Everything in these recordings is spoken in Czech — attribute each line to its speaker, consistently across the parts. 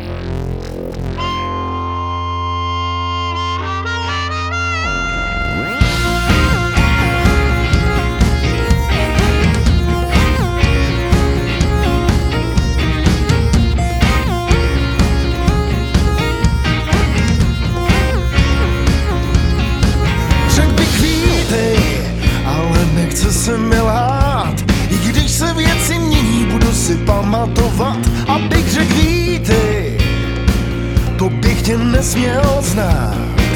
Speaker 1: Nechce se mi lhát, i když se věci mění, budu si pamatovat, abych řekl vítej, to bych tě nesměl znát.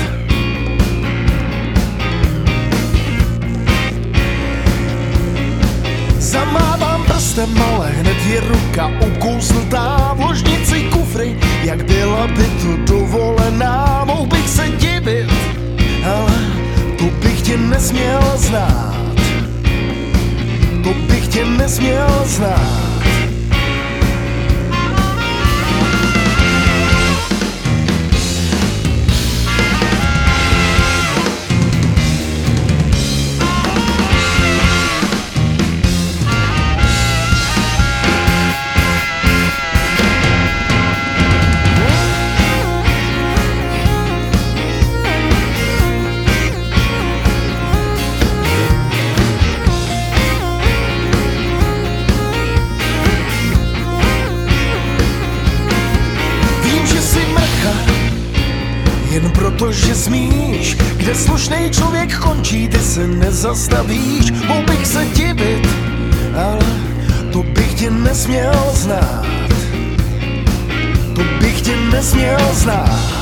Speaker 1: Zamávám prstem, ale hned je ruka ukousnutá v ložnici kufry, jak byla by to dovolená. Mohl bych se divit, ale to bych tě nesměl znát. To bych tě nesměl znát. Jen proto, že smíš, kde slušnej člověk končí, ty se nezastavíš. Mohl bych se divit, ale to bych tě nesměl znát. To bych tě nesměl znát.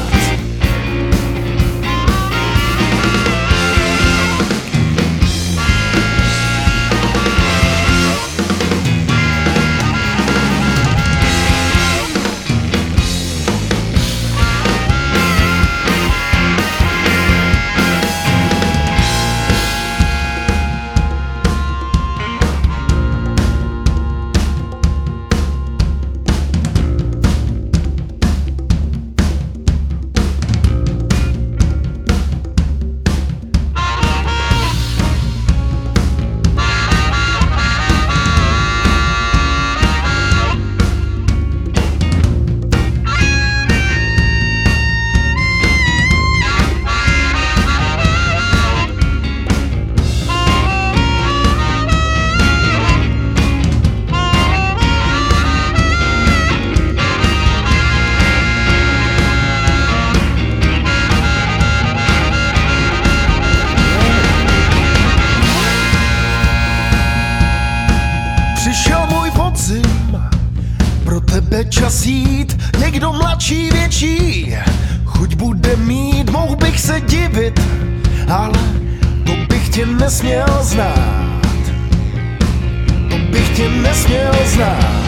Speaker 1: Přišel můj podzim, pro tebe čas jít, někdo mladší, větší, chuť bude mít. Mohl bych se divit, ale to bych tě nesměl znát. To bych tě nesměl znát.